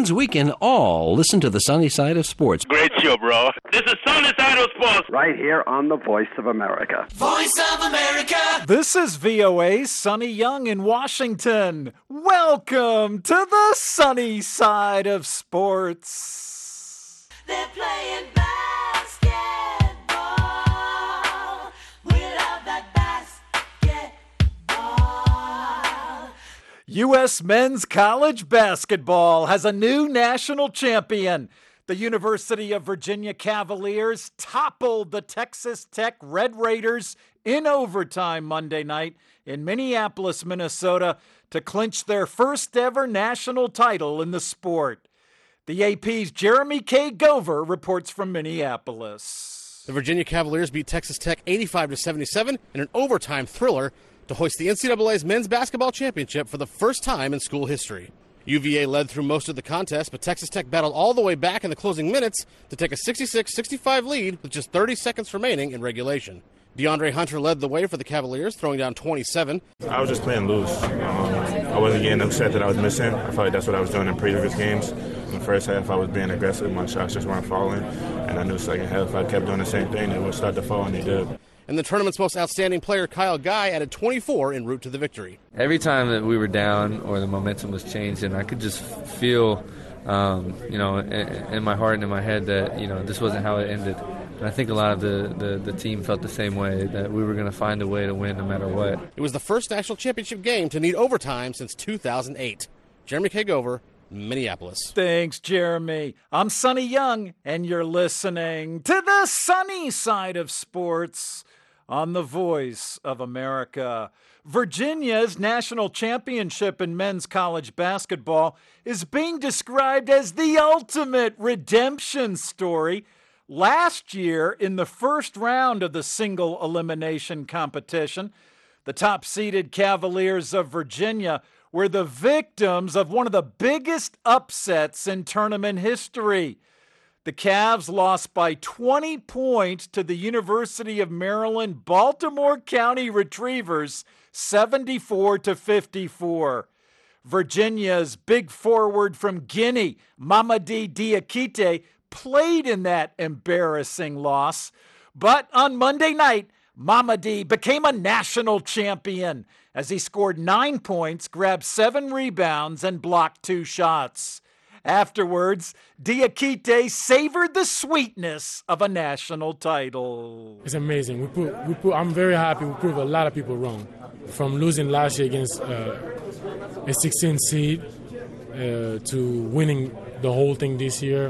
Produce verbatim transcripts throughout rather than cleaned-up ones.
means we can all listen to the sunny side of sports. Great show, bro. This is Sunny Side of Sports. Right here on the Voice of America. Voice of America. This is V O A's Sonny Young in Washington. Welcome to the sunny side of sports. They're playing basketball. We love that basketball. U S men's college basketball has a new national champion. The University of Virginia Cavaliers toppled the Texas Tech Red Raiders in overtime Monday night in Minneapolis, Minnesota, to clinch their first ever national title in the sport. The A P's Jeremy K. Gover reports from Minneapolis. The Virginia Cavaliers beat Texas Tech eighty-five to seventy-seven in an overtime thriller to hoist the N C double A's men's basketball championship for the first time in school history. U V A led through most of the contest, but Texas Tech battled all the way back in the closing minutes to take a sixty-six sixty-five lead with just thirty seconds remaining in regulation. DeAndre Hunter led the way for the Cavaliers, throwing down twenty-seven. I was just playing loose. Um, I wasn't getting the set that I was missing. I felt like that's what I was doing in previous games. In the first half, I was being aggressive. My shots just weren't falling. And I knew second half, if I kept doing the same thing, they would start to fall, and they did. And the tournament's most outstanding player, Kyle Guy, added twenty-four en route to the victory. Every time that we were down or the momentum was changing, I could just feel, um, you know, in, in my heart and in my head that, you know, this wasn't how it ended. And I think a lot of the, the, the team felt the same way, that we were going to find a way to win no matter what. It was the first national championship game to need overtime since two thousand eight. Jeremy K. Gover, Minneapolis. Thanks, Jeremy. I'm Sonny Young, and you're listening to the sunny side of sports on the Voice of America. Virginia's national championship in men's college basketball is being described as the ultimate redemption story. Last year, in the first round of the single elimination competition, the top-seeded Cavaliers of Virginia were the victims of one of the biggest upsets in tournament history. The Cavs lost by twenty points to the University of Maryland Baltimore County Retrievers, seventy-four to fifty-four. Virginia's big forward from Guinea, Mamadi Diakite, played in that embarrassing loss. But on Monday night, Mamadi became a national champion as he scored nine points, grabbed seven rebounds, and blocked two shots. Afterwards, Diakite savored the sweetness of a national title. It's amazing. We put, we put, I'm very happy. We proved a lot of people wrong. From losing last year against uh, a sixteen seed uh, to winning the whole thing this year,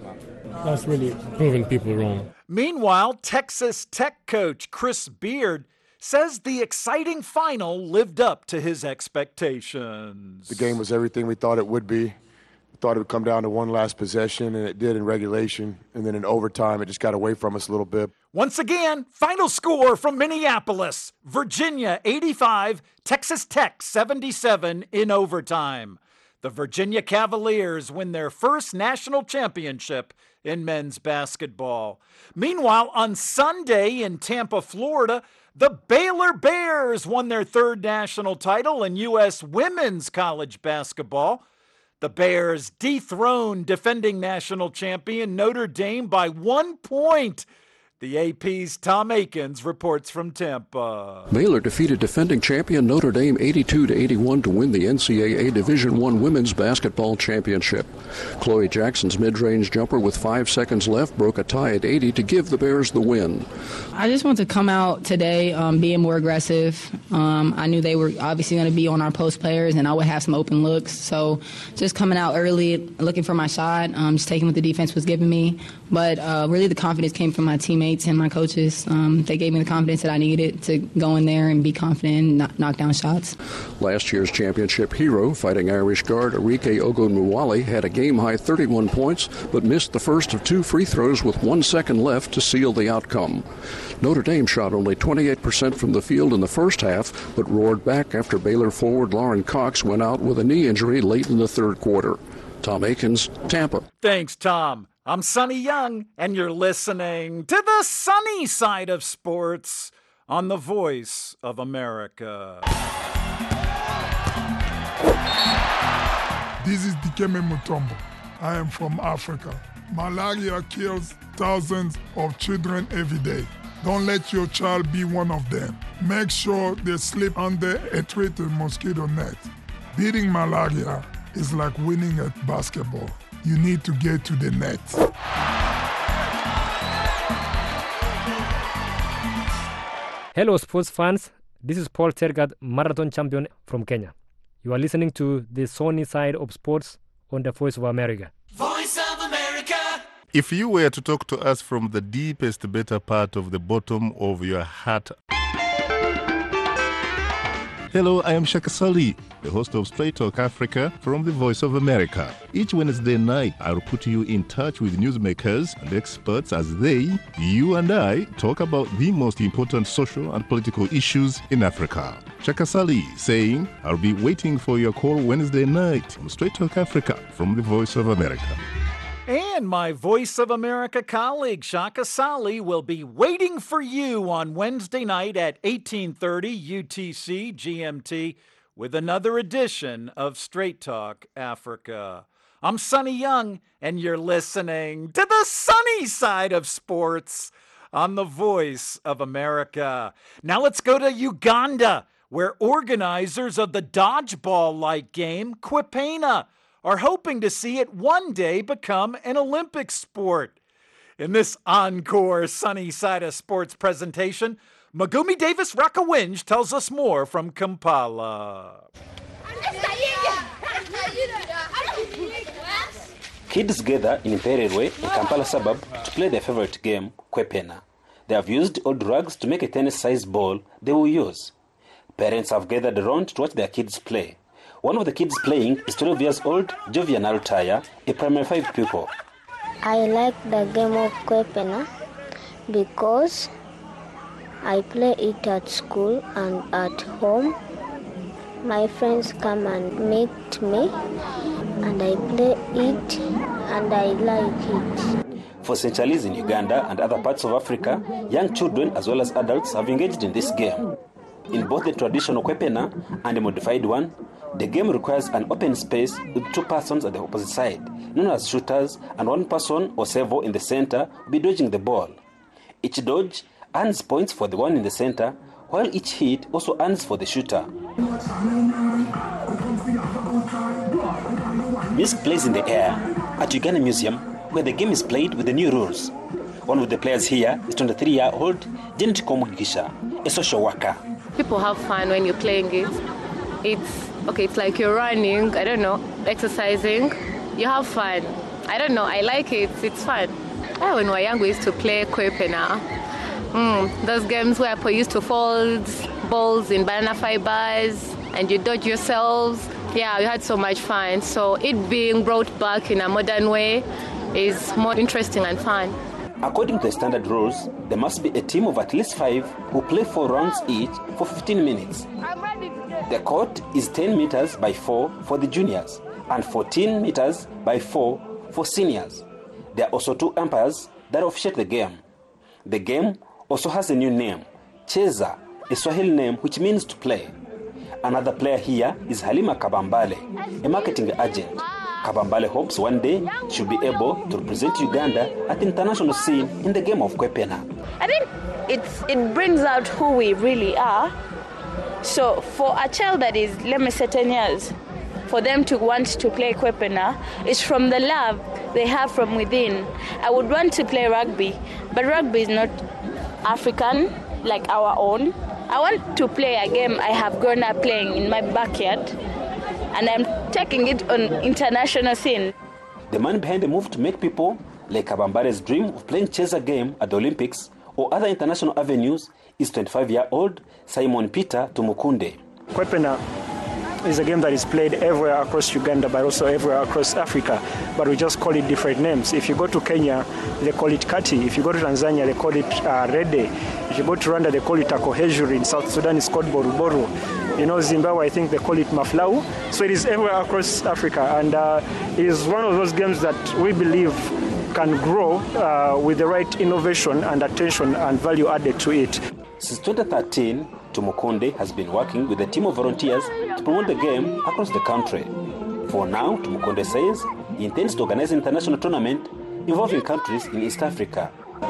that's really proving people wrong. Meanwhile, Texas Tech coach Chris Beard says the exciting final lived up to his expectations. The game was everything we thought it would be. Thought it would come down to one last possession, and it did in regulation. And then in overtime, it just got away from us a little bit. Once again, final score from Minneapolis. Virginia eighty-five, Texas Tech seventy-seven in overtime. The Virginia Cavaliers win their first national championship in men's basketball. Meanwhile, on Sunday in Tampa, Florida, the Baylor Bears won their third national title in U S women's college basketball. The Bears dethroned defending national champion Notre Dame by one point. The A P's Tom Akins reports from Tampa. Baylor defeated defending champion Notre Dame eighty-two to eighty-one to win the N C double A Division I Women's Basketball Championship. Chloe Jackson's mid-range jumper with five seconds left broke a tie at eighty to give the Bears the win. I just want to come out today um, being more aggressive. Um, I knew they were obviously going to be on our post players, and I would have some open looks. So just coming out early, looking for my shot, um, just taking what the defense was giving me. But uh, really the confidence came from my teammates and my coaches. Um, they gave me the confidence that I needed to go in there and be confident and knock, knock down shots. Last year's championship hero, Fighting Irish guard Arike Ogunmuwale, had a game-high thirty-one points, but missed the first of two free throws with one second left to seal the outcome. Notre Dame shot only twenty-eight percent from the field in the first half, but roared back after Baylor forward Lauren Cox went out with a knee injury late in the third quarter. Tom Akins, Tampa. Thanks, Tom. I'm Sonny Young, and you're listening to the sunny side of sports on the Voice of America. This is Dikembe Mutombo. I am from Africa. Malaria kills thousands of children every day. Don't let your child be one of them. Make sure they sleep under a treated mosquito net. Beating malaria is like winning at basketball. You need to get to the net. Hello, sports fans. This is Paul Tergat, marathon champion from Kenya. You are listening to the Sunny Side of Sports on the Voice of America. Voice of America. If you were to talk to us from the deepest, better part of the bottom of your heart. Hello, I am Shaka Sali, the host of Straight Talk Africa from the Voice of America. Each Wednesday night, I'll put you in touch with newsmakers and experts as they, you and I, talk about the most important social and political issues in Africa. Shaka Sali saying, I'll be waiting for your call Wednesday night on Straight Talk Africa from the Voice of America. And my Voice of America colleague, Shaka Sali, will be waiting for you on Wednesday night at eighteen thirty U T C G M T with another edition of Straight Talk Africa. I'm Sonny Young, and you're listening to the sunny side of sports on the Voice of America. Now let's go to Uganda, where organizers of the dodgeball-like game, Kwepena, are hoping to see it one day become an Olympic sport. In this encore Sunny Side of Sports presentation, Magumi Davis Rakawinj tells us more from Kampala. Kids gather in Imperial Way in Kampala suburb to play their favorite game, Kwepena. They have used old rugs to make a tennis-sized ball they will use. Parents have gathered around to watch their kids play. One of the kids playing is twelve years old Jovian Alutaya, a primary five pupil. I like the game of Kwepena because I play it at school and at home. My friends come and meet me and I play it and I like it. For centuries in Uganda and other parts of Africa, young children as well as adults have engaged in this game. In both the traditional Kwepena and the modified one, the game requires an open space with two persons at the opposite side, known as shooters, and one person or several in the center will be dodging the ball. Each dodge earns points for the one in the center, while each hit also earns for the shooter. Music plays in the air at Uganda Museum, where the game is played with the new rules. One of the players here is twenty-three-year-old Janet Komugisha, a social worker. People have fun when you're playing it. It's okay, it's like you're running, I don't know, exercising. You have fun. I don't know, I like it, it's fun. Yeah, when we were young, we used to play Kwepena. Mm, those games where people used to fold balls in banana fibers and you dodge yourselves. Yeah, we had so much fun. So it being brought back in a modern way is more interesting and fun. According to the standard rules, there must be a team of at least five who play four rounds each for fifteen minutes. The court is ten meters by four for the juniors and fourteen meters by four for seniors. There are also two umpires that officiate the game. The game also has a new name, Cheza, a Swahili name which means to play. Another player here is Halima Kabambale, a marketing agent. Kabambale hopes one day she'll be able to represent Uganda at the international scene in the game of Kwepena. I think it's, it brings out who we really are. So for a child that is, let me say, ten years, for them to want to play Kwepena, it's from the love they have from within. I would want to play rugby, but rugby is not African like our own. I want to play a game I have grown up playing in my backyard, and I'm taking it on international scene. The man behind the move to make people like Kabambale's dream of playing Cheza game at the Olympics or other international avenues is twenty-five-year-old Simon Peter Tumukunde. Kwepena is a game that is played everywhere across Uganda, but also everywhere across Africa, but we just call it different names. If you go to Kenya, they call it Kati. If you go to Tanzania, they call it uh, Rede. If you go to Rwanda, they call it Akohejuri. In South Sudan, it's called Boruboru. You know, Zimbabwe, I think they call it Maflau. So it is everywhere across Africa, and uh, it is one of those games that we believe can grow uh, with the right innovation and attention and value added to it. Since twenty thirteen, Tumukunde has been working with a team of volunteers to promote the game across the country. For now, Tumukunde says he intends to organize an international tournament involving countries in East Africa. There's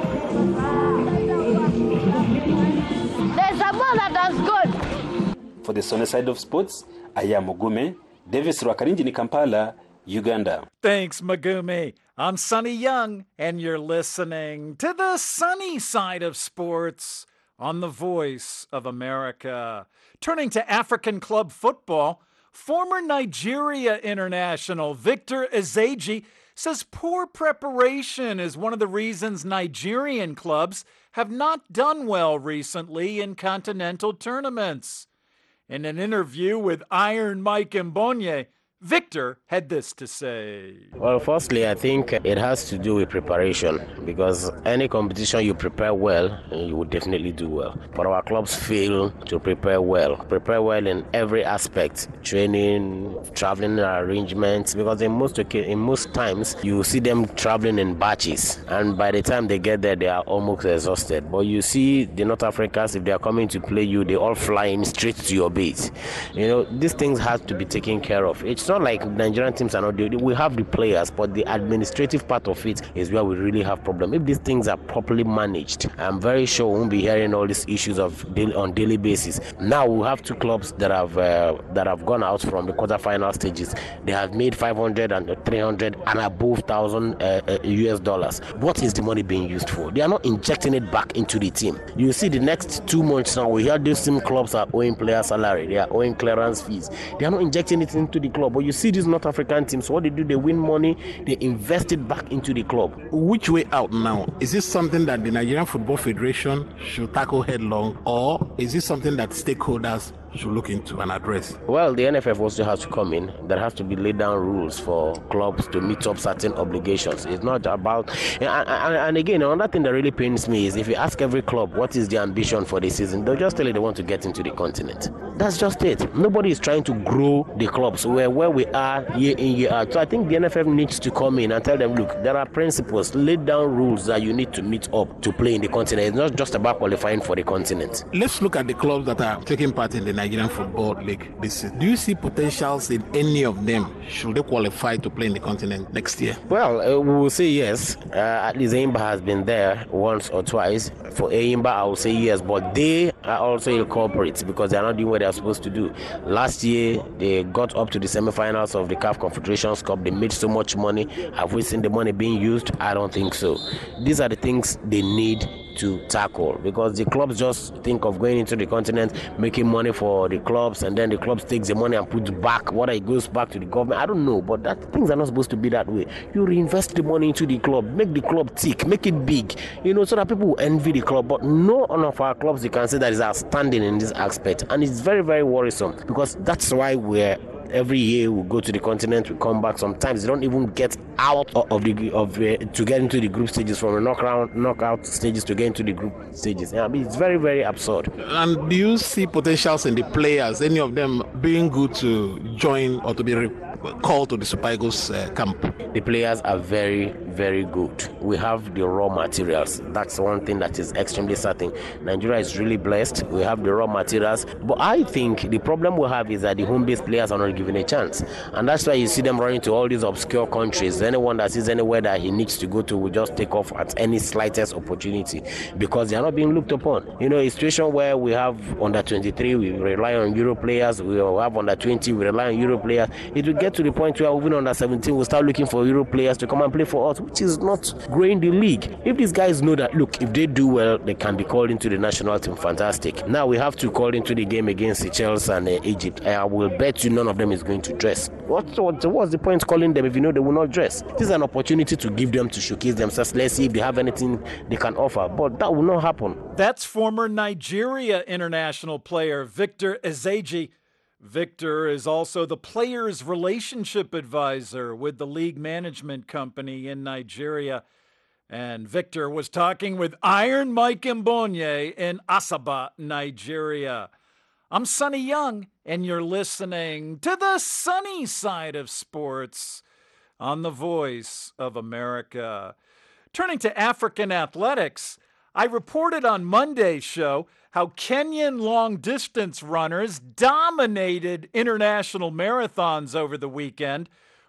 a ball that has gone. For the sunny side of sports, I am Mugume, Davis Rwakarinjini, Kampala, Uganda. Thanks, Magumi. I'm Sonny Young, and you're listening to the sunny side of sports on the Voice of America. Turning to African club football, former Nigeria international Victor Ezeji says poor preparation is one of the reasons Nigerian clubs have not done well recently in continental tournaments. In an interview with Iron Mike Mbonye, Victor had this to say. Well, firstly, I think it has to do with preparation, because any competition you prepare well, you will definitely do well. But our clubs fail to prepare well. Prepare well in every aspect, training, traveling arrangements, because in most in most times, you see them traveling in batches, and by the time they get there, they are almost exhausted. But you see the North Africans, if they are coming to play you, they all fly in straight to your base. You know, these things have to be taken care of. It's It's not like Nigerian teams are not doing it. We have the players, but the administrative part of it is where we really have problem. If these things are properly managed, I'm very sure we won't be hearing all these issues of daily, on daily basis. Now we have two clubs that have uh, that have gone out from the quarterfinal stages. They have made five hundred and three hundred and above thousand uh, uh, U S dollars. What is the money being used for? They are not injecting it back into the team. You see, the next two months now, we hear these same clubs are owing player salary. They are owing clearance fees. They are not injecting it into the club. But you see these North African teams, what they do, they win money, they invest it back into the club. Which way out now? Is this something that the Nigerian Football Federation should tackle headlong, or is this something that stakeholders should look into and address? Well, the N F F also has to come in. There has to be laid down rules for clubs to meet up certain obligations. It's not about... And, and, and again, another thing that really pains me is if you ask every club what is the ambition for the season, they'll just tell you they want to get into the continent. That's just it. Nobody is trying to grow the clubs where, where we are year in, year out. So I think the N F F needs to come in and tell them, look, there are principles, laid down rules that you need to meet up to play in the continent. It's not just about qualifying for the continent. Let's look at the clubs that are taking part in the Nigerian Football League this season. Do you see potentials in any of them? Should they qualify to play in the continent next year? Well, uh, we will say yes. Uh, at least Enyimba has been there once or twice. For Enyimba, I will say yes, but they are also ill culprits because they are not doing what they are supposed to do. Last year, they got up to the semi-finals of the C A F Confederations Cup. They made so much money. Have we seen the money being used? I don't think so. These are the things they need to tackle, because the clubs just think of going into the continent, making money for the clubs, and then the clubs takes the money and puts back. What it goes back to the government, I don't know, but that things are not supposed to be that way. You reinvest the money into the club, make the club tick, make it big, you know, so that people will envy the club. But no one of our clubs you can say that is outstanding in this aspect, and it's very, very worrisome, because that's why we're every year we go to the continent, we come back. Sometimes they don't even get out of the of uh, to get into the group stages, from the knockout knockout stages to get into the group stages. I mean, it's very, very absurd. And do you see potentials in the players, any of them being good to join or to be re- called to the Super Eagles uh, camp? The players are very, very good. We have the raw materials. That's one thing that is extremely certain. Nigeria is really blessed. We have the raw materials. But I think the problem we have is that the home-based players are not given a chance. And that's why you see them running to all these obscure countries. Anyone that sees anywhere that he needs to go to will just take off at any slightest opportunity, because they are not being looked upon. You know, a situation where we have under twenty-three, we rely on Euro players. We have under twenty, we rely on Euro players. It will get to the point where even under seventeen, we'll start looking for Euro players to come and play for us, which is not growing the league. If these guys know that, look, if they do well, they can be called into the national team, fantastic. Now we have to call into the game against Seychelles and uh, Egypt. I will bet you none of them is going to dress. What's, what's, what's the point calling them if you know they will not dress? This is an opportunity to give them to showcase themselves. Let's see if they have anything they can offer, but that will not happen. That's former Nigeria international player Victor Ezeji. Victor is also the players' relationship advisor with the league management company in Nigeria. And Victor was talking with Iron Mike Mbonye in Asaba, Nigeria. I'm Sonny Young, and you're listening to the sunny side of sports on the Voice of America. Turning to African athletics, I reported on Monday's show how Kenyan long-distance runners dominated international marathons over the weekend,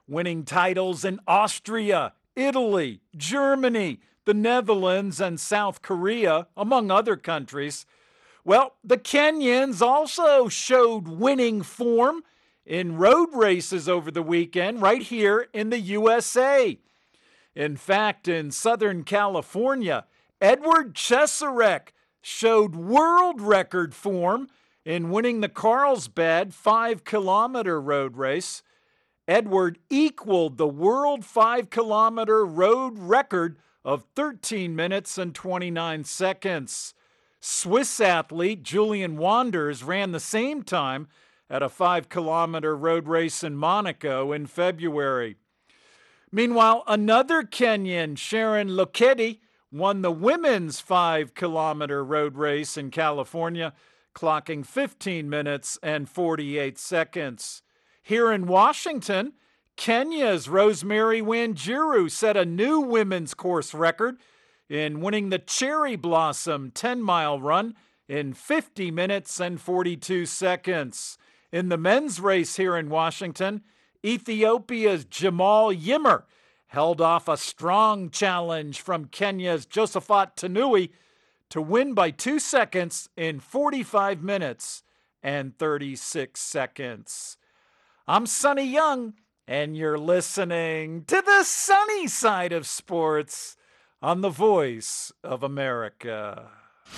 winning titles in Austria, Italy, Germany, the Netherlands, and South Korea, among other countries. Well, the Kenyans also showed winning form in road races over the weekend right here in the U S A. In fact, in Southern California, Edward Cheserek showed world record form in winning the Carlsbad five-kilometer road race. Edward equaled the world five-kilometer road record of thirteen minutes and twenty-nine seconds. Swiss athlete Julian Wanders ran the same time at a five-kilometer road race in Monaco in February. Meanwhile, another Kenyan, Sharon Lokedi, won the women's five-kilometer road race in California, clocking fifteen minutes and forty-eight seconds. Here in Washington, Kenya's Rosemary Wanjiru set a new women's course record in winning the Cherry Blossom ten-mile run in fifty minutes and forty-two seconds. In the men's race here in Washington, Ethiopia's Jamal Yimmer held off a strong challenge from Kenya's Josephat Tanui to win by two seconds in forty-five minutes and thirty-six seconds. I'm Sonny Young, and you're listening to the sunny side of sports on the Voice of America.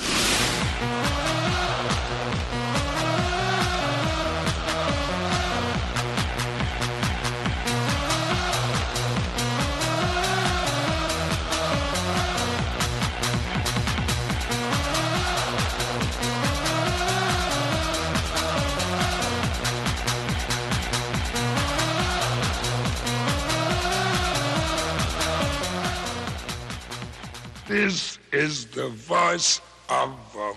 This is the voice of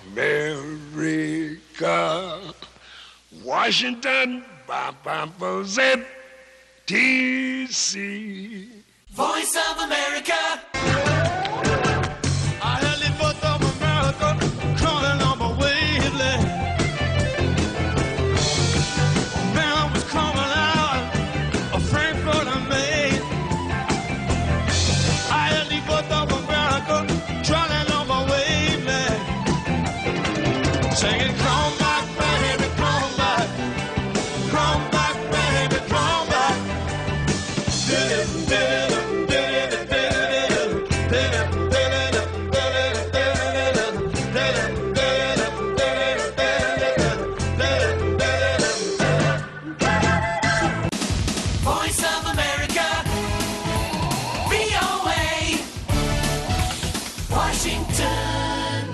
America. Washington, Z T C. Voice of America. I heard the voice of America calling on my wavelength. Man was coming out of Frankfurt and Maine. I heard the voice of America trying on my wavelength, singing, come back, baby, come back, come back, baby, come back. Voice of America. V O A. Washington.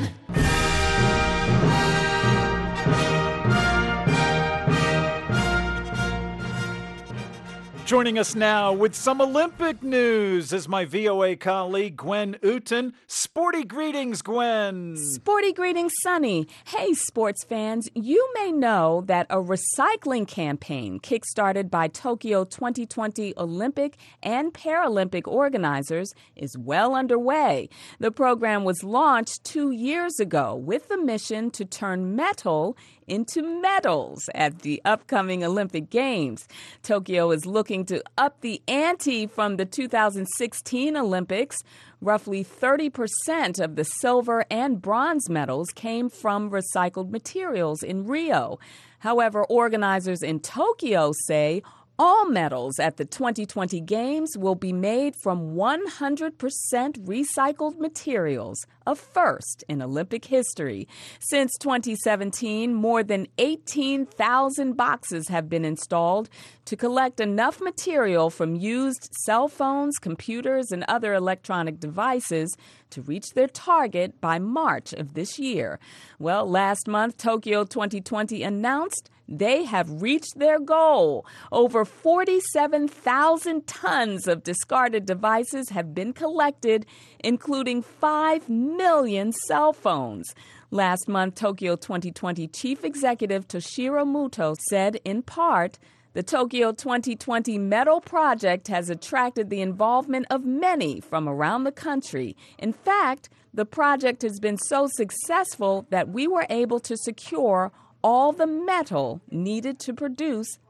Joining us now with some Olympic news is my V O A colleague, Gwen Uten. Sporty greetings, Gwen. Sporty greetings, Sonny. Hey, sports fans, you may know that a recycling campaign kickstarted by Tokyo twenty twenty Olympic and Paralympic organizers is well underway. The program was launched two years ago with the mission to turn metal into medals at the upcoming Olympic Games. Tokyo is looking to up the ante from the two thousand sixteen Olympics. Roughly thirty percent of the silver and bronze medals came from recycled materials in Rio. However, organizers in Tokyo say all medals at the twenty twenty Games will be made from one hundred percent recycled materials, a first in Olympic history. Since twenty seventeen, more than eighteen thousand boxes have been installed to collect enough material from used cell phones, computers, and other electronic devices to reach their target by March of this year. Well, last month, Tokyo twenty twenty announced they have reached their goal. Over forty-seven thousand tons of discarded devices have been collected, including five million cell phones. Last month, Tokyo twenty twenty Chief Executive Toshiro Muto said, in part, the Tokyo twenty twenty Medal Project has attracted the involvement of many from around the country. In fact, the project has been so successful that we were able to secure all the metal needed to produce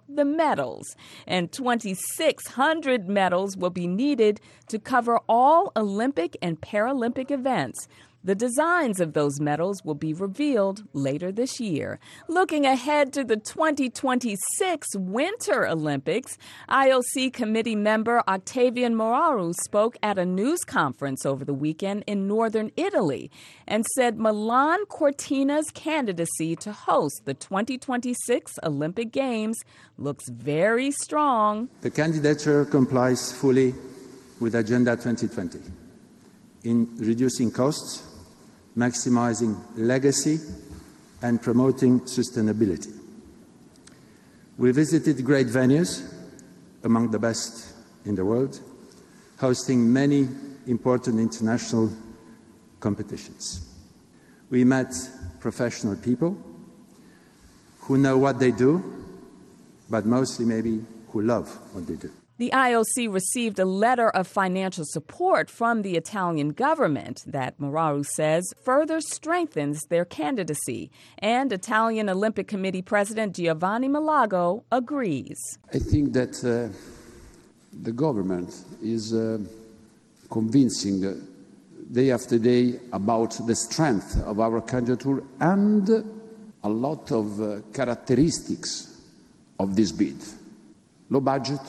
the medals. And twenty-six hundred medals will be needed to cover all Olympic and Paralympic events. The designs of those medals will be revealed later this year. Looking ahead to the twenty twenty-six Winter Olympics, I O C committee member Octavian Moraru spoke at a news conference over the weekend in northern Italy and said Milan Cortina's candidacy to host the twenty twenty-six Olympic Games looks very strong. The candidature complies fully with Agenda twenty twenty in reducing costs, maximizing legacy, and promoting sustainability. We visited great venues, among the best in the world, hosting many important international competitions. We met professional people who know what they do, but mostly maybe who love what they do. The I O C received a letter of financial support from the Italian government that Moraru says further strengthens their candidacy. And Italian Olympic Committee President Giovanni Malago agrees. I think that uh, the government is uh, convincing uh, day after day about the strength of our candidature and a lot of uh, characteristics of this bid. Low budget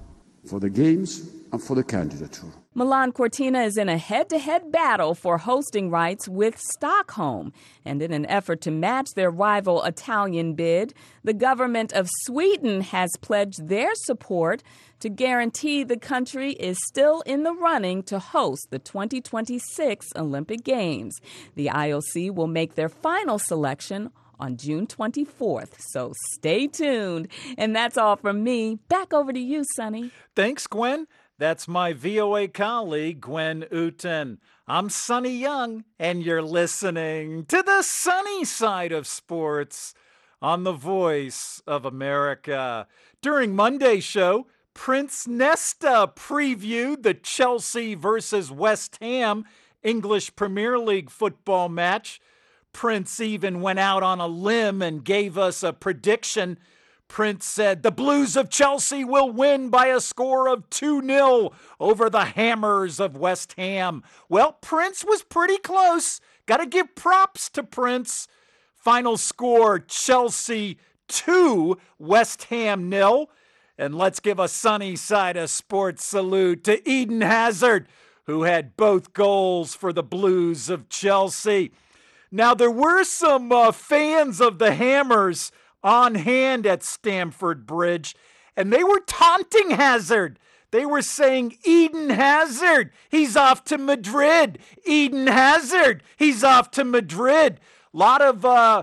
for the Games and for the candidature. Milan Cortina is in a head-to-head battle for hosting rights with Stockholm. And in an effort to match their rival Italian bid, the government of Sweden has pledged their support to guarantee the country is still in the running to host the twenty twenty-six Olympic Games. The I O C will make their final selection on June twenty-fourth, so stay tuned. And that's all from me. Back over to you, Sonny. Thanks, Gwen. That's my V O A colleague, Gwen Uten. I'm Sonny Young, and you're listening to the sunny side of sports on the Voice of America. During Monday's show, Prince Nesta previewed the Chelsea versus West Ham English Premier League football match. Prince even went out on a limb and gave us a prediction. Prince said the Blues of Chelsea will win by a score of two nil over the Hammers of West Ham. Well, Prince was pretty close. Got to give props to Prince. Final score, Chelsea two, West Ham nil. And let's give a sunny side of sports salute to Eden Hazard, who had both goals for the Blues of Chelsea. Now, there were some uh, fans of the Hammers on hand at Stamford Bridge, and they were taunting Hazard. They were saying, Eden Hazard, he's off to Madrid. Eden Hazard, he's off to Madrid. A lot of uh,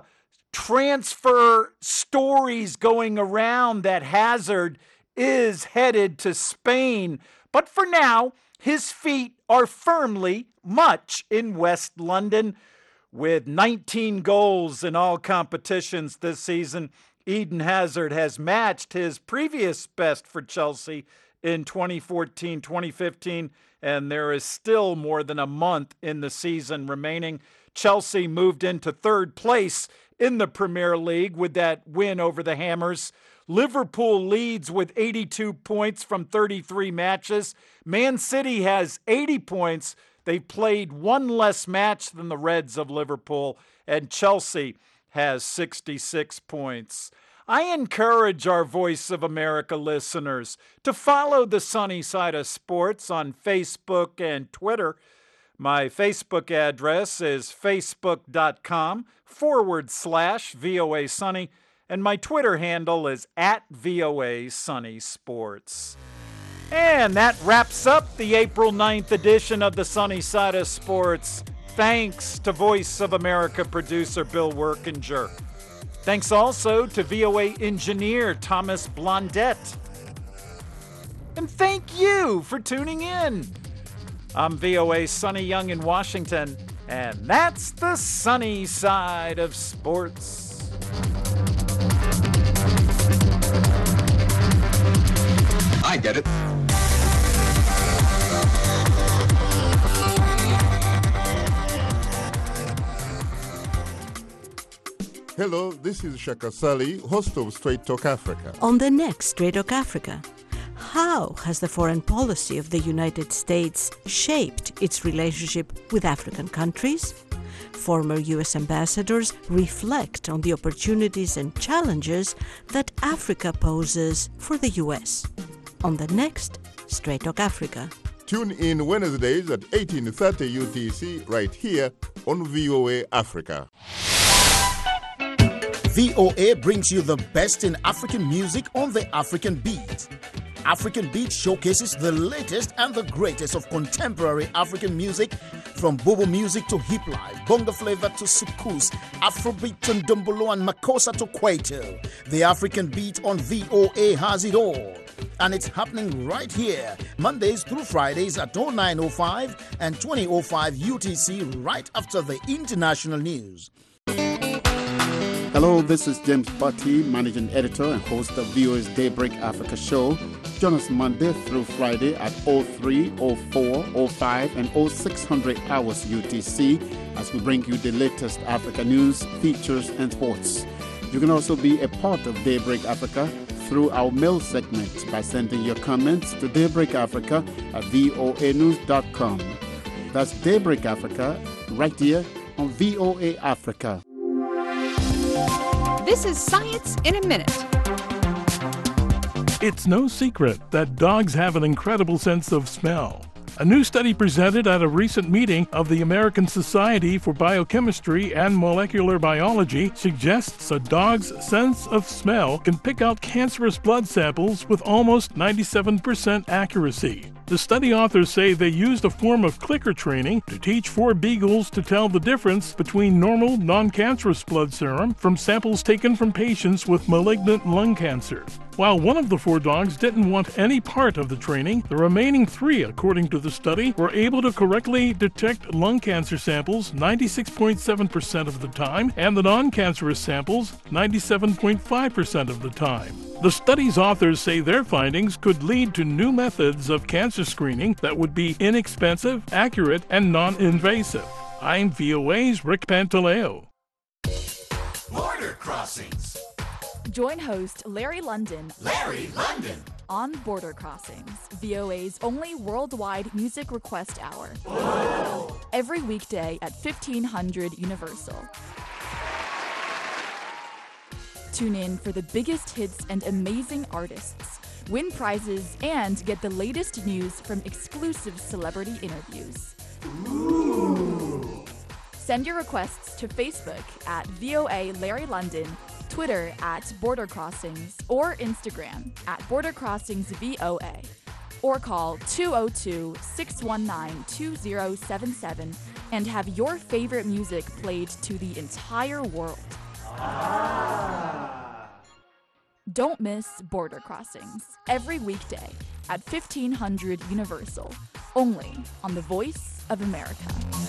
transfer stories going around that Hazard is headed to Spain. But for now, his feet are firmly much in West London. With nineteen goals in all competitions this season, Eden Hazard has matched his previous best for Chelsea in twenty fourteen twenty fifteen, and there is still more than a month in the season remaining. Chelsea moved into third place in the Premier League with that win over the Hammers. Liverpool leads with eighty-two points from thirty-three matches. Man City has eighty points. They've played one less match than the Reds of Liverpool, and Chelsea has sixty-six points. I encourage our Voice of America listeners to follow the sunny side of sports on Facebook and Twitter. My Facebook address is facebook.com forward slash VOA Sunny, and my Twitter handle is at VOA Sunny Sports. And that wraps up the April ninth edition of the Sunny Side of Sports. Thanks to Voice of America producer Bill Workinger. Thanks also to V O A engineer Thomas Blondette. And thank you for tuning in. I'm V O A's Sonny Young in Washington, and that's the Sunny Side of Sports. I get it. Hello, this is Shaka Sali, host of Straight Talk Africa. On the next Straight Talk Africa, how has the foreign policy of the United States shaped its relationship with African countries? Former U S ambassadors reflect on the opportunities and challenges that Africa poses for the U S. On the next Straight Talk Africa. Tune in Wednesdays at eighteen thirty U T C right here on V O A Africa. V O A brings you the best in African music on the African Beat. African Beat showcases the latest and the greatest of contemporary African music, from Bobo music to hip life, bongo flavor to soukous, Afrobeat to ndombolo and makossa to kwaito. The African Beat on V O A has it all. And it's happening right here, Mondays through Fridays at oh nine oh five and twenty oh five U T C, right after the international news. Hello, this is James Butty, Managing Editor and host of V O A's Daybreak Africa show. Join us Monday through Friday at oh three, oh four, oh five and oh six hundred hours U T C as we bring you the latest Africa news, features and sports. You can also be a part of Daybreak Africa through our mail segment by sending your comments to daybreakafrica at voa news dot com. That's Daybreak Africa right here on V O A Africa. This is Science in a Minute. It's no secret that dogs have an incredible sense of smell. A new study presented at a recent meeting of the American Society for Biochemistry and Molecular Biology suggests a dog's sense of smell can pick out cancerous blood samples with almost ninety-seven percent accuracy. The study authors say they used a form of clicker training to teach four beagles to tell the difference between normal, non-cancerous blood serum from samples taken from patients with malignant lung cancer. While one of the four dogs didn't want any part of the training, the remaining three, according to the study, were able to correctly detect lung cancer samples ninety-six point seven percent of the time and the non-cancerous samples ninety-seven point five percent of the time. The study's authors say their findings could lead to new methods of cancer screening that would be inexpensive, accurate, and non-invasive. I'm V O A's Rick Pantaleo. Border Crossings. Join host Larry London. Larry London. On Border Crossings, V O A's only worldwide music request hour. Whoa. Every weekday at fifteen hundred Universal. Tune in for the biggest hits and amazing artists, win prizes, and get the latest news from exclusive celebrity interviews. Ooh. Send your requests to Facebook at V O A Larry London, Twitter at Border Crossings, or Instagram at Border Crossings V O A. Or call two oh two, six one nine, two oh seven seven and have your favorite music played to the entire world. Ah. Don't miss Border Crossings every weekday at fifteen hundred Universal, only on the Voice of America.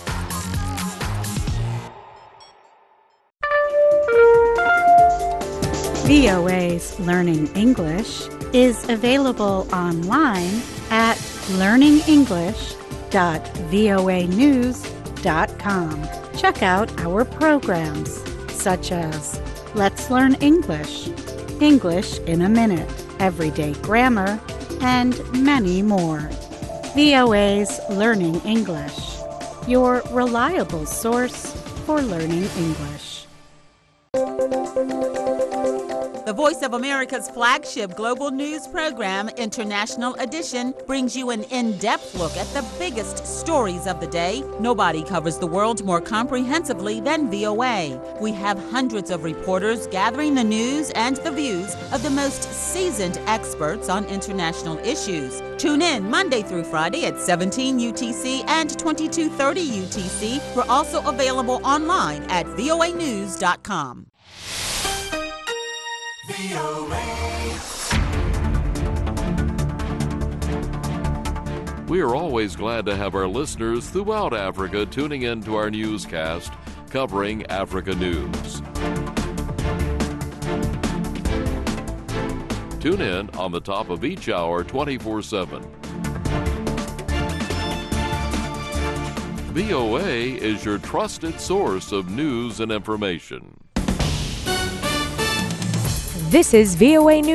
V O A's Learning English is available online at learning english dot voa news dot com. Check out our programs such as Let's Learn English, English in a Minute, Everyday Grammar, and many more. V O A's Learning English, your reliable source for learning English. The Voice of America's flagship global news program, International Edition, brings you an in-depth look at the biggest stories of the day. Nobody covers the world more comprehensively than V O A. We have hundreds of reporters gathering the news and the views of the most seasoned experts on international issues. Tune in Monday through Friday at seventeen U T C and twenty-two thirty U T C. We're also available online at voa news dot com. V O A. We are always glad to have our listeners throughout Africa tuning in to our newscast covering Africa news. Tune in on the top of each hour twenty-four seven. V O A is your trusted source of news and information. This is V O A News.